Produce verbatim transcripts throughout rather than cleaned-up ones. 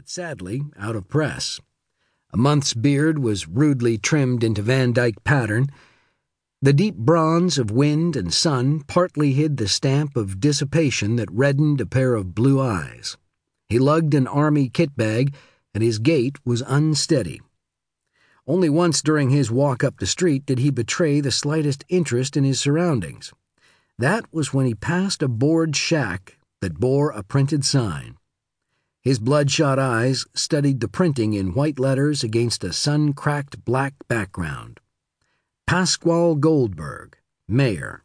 but sadly out of press. A month's beard was rudely trimmed into Van Dyke pattern. The deep bronze of wind and sun partly hid the stamp of dissipation that reddened a pair of blue eyes. He lugged an army kit bag, and his gait was unsteady. Only once during his walk up the street did he betray the slightest interest in his surroundings. That was when he passed a board shack that bore a printed sign. His bloodshot eyes studied the printing in white letters against a sun-cracked black background. Pasquale Goldberg, Mayor.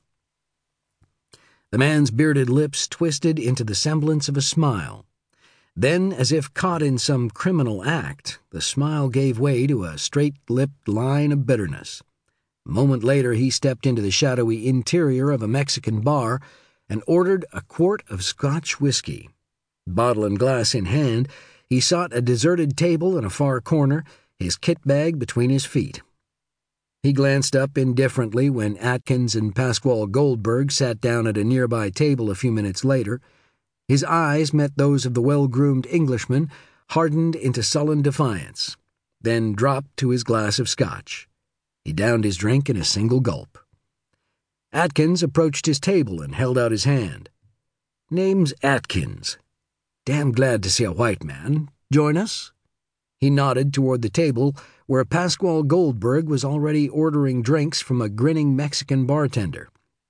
The man's bearded lips twisted into the semblance of a smile. Then, as if caught in some criminal act, the smile gave way to a straight-lipped line of bitterness. A moment later he stepped into the shadowy interior of a Mexican bar and ordered a quart of Scotch whiskey. Bottle and glass in hand, he sought a deserted table in a far corner, his kit bag between his feet. He glanced up indifferently when Atkins and Pasquale Goldberg sat down at a nearby table a few minutes later. His eyes met those of the well-groomed Englishman, hardened into sullen defiance, then dropped to his glass of Scotch. He downed his drink in a single gulp. Atkins approached his table and held out his hand. "Name's Atkins. Damn glad to see a white man. Join us?" He nodded toward the table where Pasquale Goldberg was already ordering drinks from a grinning Mexican bartender.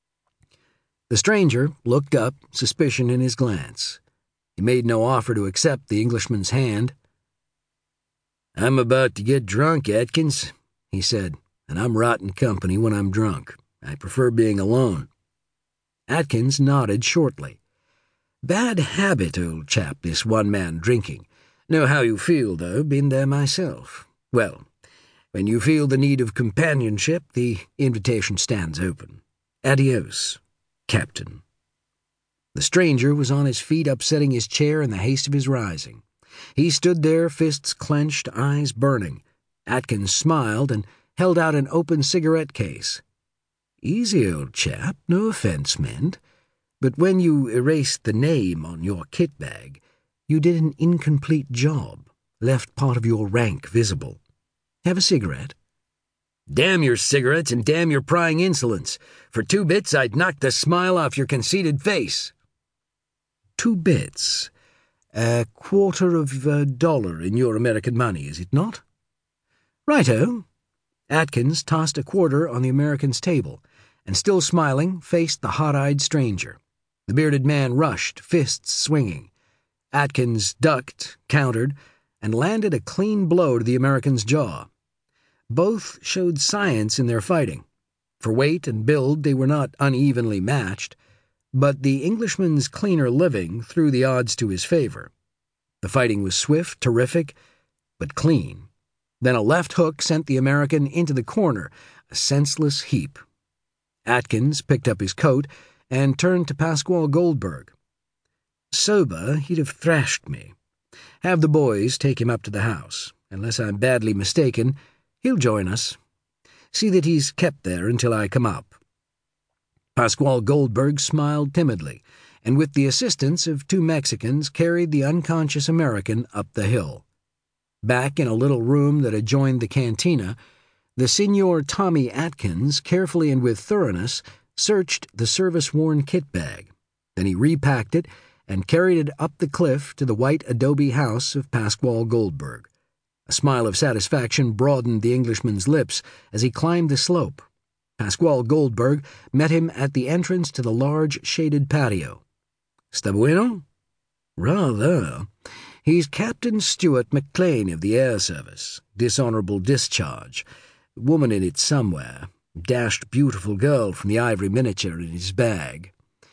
The stranger looked up, suspicion in his glance. He made no offer to accept the Englishman's hand. "I'm about to get drunk, Atkins," he said, "and I'm rotten company when I'm drunk. I prefer being alone." Atkins nodded shortly. "Bad habit, old chap, this one-man drinking. Know how you feel, though, been there myself. Well, when you feel the need of companionship, the invitation stands open. Adios, Captain." The stranger was on his feet, upsetting his chair in the haste of his rising. He stood there, fists clenched, eyes burning. Atkins smiled and held out an open cigarette case. "Easy, old chap, no offense meant. But when you erased the name on your kit bag, you did an incomplete job, left part of your rank visible. Have a cigarette?" "Damn your cigarettes and damn your prying insolence. For two bits I'd knock the smile off your conceited face." "Two bits? A quarter of a dollar in your American money, is it not?" "Righto." Atkins tossed a quarter on the American's table, and still smiling, faced the hot-eyed stranger. The bearded man rushed, fists swinging. Atkins ducked, countered, and landed a clean blow to the American's jaw. Both showed science in their fighting. For weight and build they were not unevenly matched, but the Englishman's cleaner living threw the odds to his favor. The fighting was swift, terrific, but clean. Then a left hook sent the American into the corner, a senseless heap. Atkins picked up his coat and turned to Pasquale Goldberg. "Sober, he'd have thrashed me. Have the boys take him up to the house. Unless I'm badly mistaken, he'll join us. See that he's kept there until I come up." Pasquale Goldberg smiled timidly, and with the assistance of two Mexicans carried the unconscious American up the hill. Back in a little room that adjoined the cantina, the Signor Tommy Atkins, carefully and with thoroughness, searched the service-worn kit bag. Then he repacked it and carried it up the cliff to the white adobe house of Pasquale Goldberg. A smile of satisfaction broadened the Englishman's lips as he climbed the slope. Pasquale Goldberg met him at the entrance to the large shaded patio. "Sta bueno?" "Rather. He's Captain Stuart McLean of the Air Service. Dishonorable discharge. Woman in it somewhere. Dashed beautiful girl from the ivory miniature in his bag.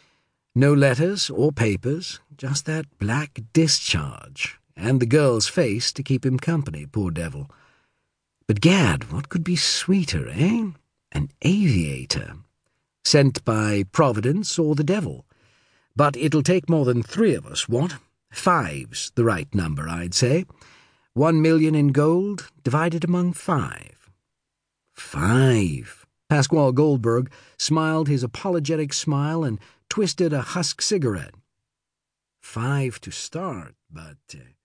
No letters or papers, just that black discharge, and the girl's face to keep him company, poor devil. But gad, what could be sweeter, eh? An aviator. Sent by Providence or the devil. But it'll take more than three of us, what? Five's the right number, I'd say. One million in gold, divided among five." "Five." Pasquale Goldberg smiled his apologetic smile and twisted a husk cigarette. "Five to start, but uh,